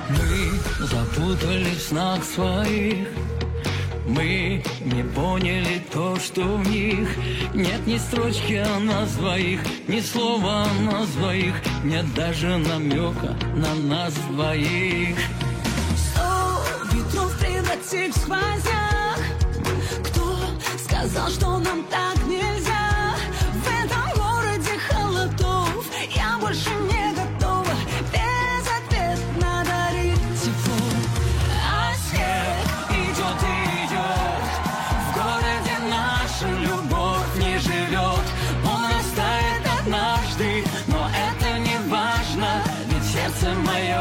Мы запутались в снах своих, мы не поняли то, что в них нет ни строчки о нас двоих, ни слова о нас двоих, нет даже намека на нас двоих. 100 ветров превратить в сквозняк. Кто сказал, что нам так нельзя? В этом городе холодов я больше не готова безответно дарить тепло. А снег идет и идет, в городе нашем любовь не живет. Он растает однажды, но это не важно, ведь в сердце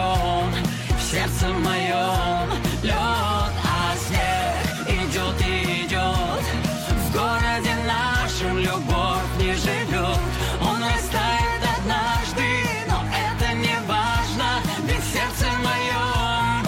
моем лед. А снег идет и идет, в городе нашем любовь не живет. Он растает однажды, но это не важно, ведь в сердце моем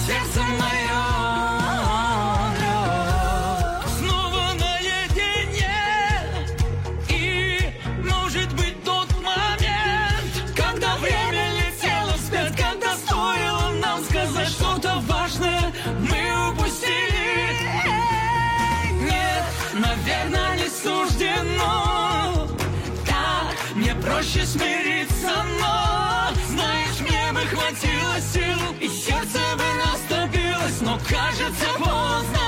лед. Снова наедине, и может быть тот момент, когда время летело вспять, когда стоило нам сказать что-то важное, мы упустили. Нет, наверное, не суждено. Так, мне проще смириться, но знаешь, мне бы хватило сил, и сердце бы наступилось, но кажется поздно.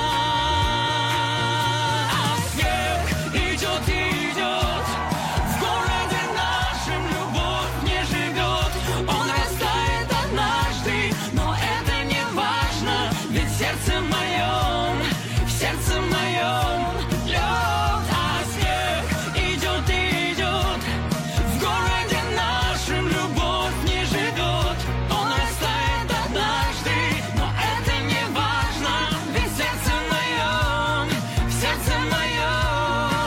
А снег идет и идет, в городе нашем любовь не живет. Он растает однажды, но это не важно, ведь в сердце моем лед. А снег идет и идет, в городе нашем любовь не живет. Он растает однажды, но это не важно, ведь в сердце моем лед. В сердце моем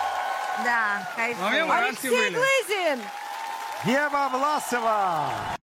Да, кайф. А мне мурашки Алексей были. Глызин! Ева Власова.